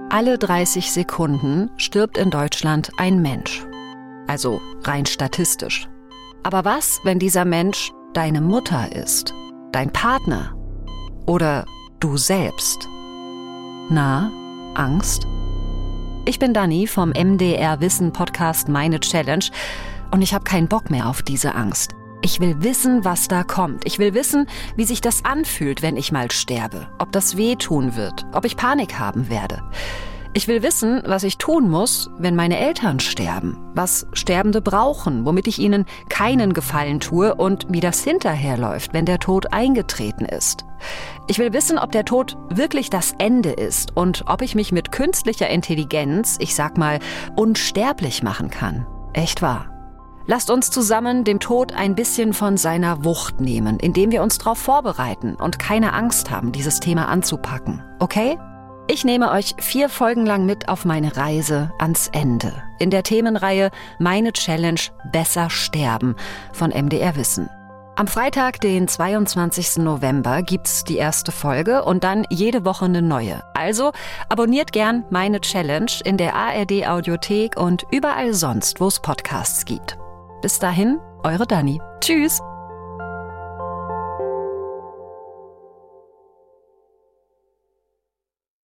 Alle 30 Sekunden stirbt in Deutschland ein Mensch. Also rein statistisch. Aber was, wenn dieser Mensch deine Mutter ist, dein Partner oder du selbst? Na, Angst? Ich bin Dani vom MDR Wissen Podcast Meine Challenge und ich habe keinen Bock mehr auf diese Angst. Ich will wissen, was da kommt. Ich will wissen, wie sich das anfühlt, wenn ich mal sterbe. Ob das wehtun wird, ob ich Panik haben werde. Ich will wissen, was ich tun muss, wenn meine Eltern sterben. Was Sterbende brauchen, womit ich ihnen keinen Gefallen tue und wie das hinterher läuft, wenn der Tod eingetreten ist. Ich will wissen, ob der Tod wirklich das Ende ist und ob ich mich mit künstlicher Intelligenz, ich sag mal, unsterblich machen kann. Echt wahr. Lasst uns zusammen dem Tod ein bisschen von seiner Wucht nehmen, indem wir uns darauf vorbereiten und keine Angst haben, dieses Thema anzupacken. Okay? Ich nehme euch 4 Folgen lang mit auf meine Reise ans Ende. In der Themenreihe Meine Challenge Besser sterben von MDR Wissen. Am Freitag, den 22. November, gibt's die erste Folge und dann jede Woche eine neue. Also abonniert gern Meine Challenge in der ARD Audiothek und überall sonst, wo es Podcasts gibt. Bis dahin, eure Dani. Tschüss!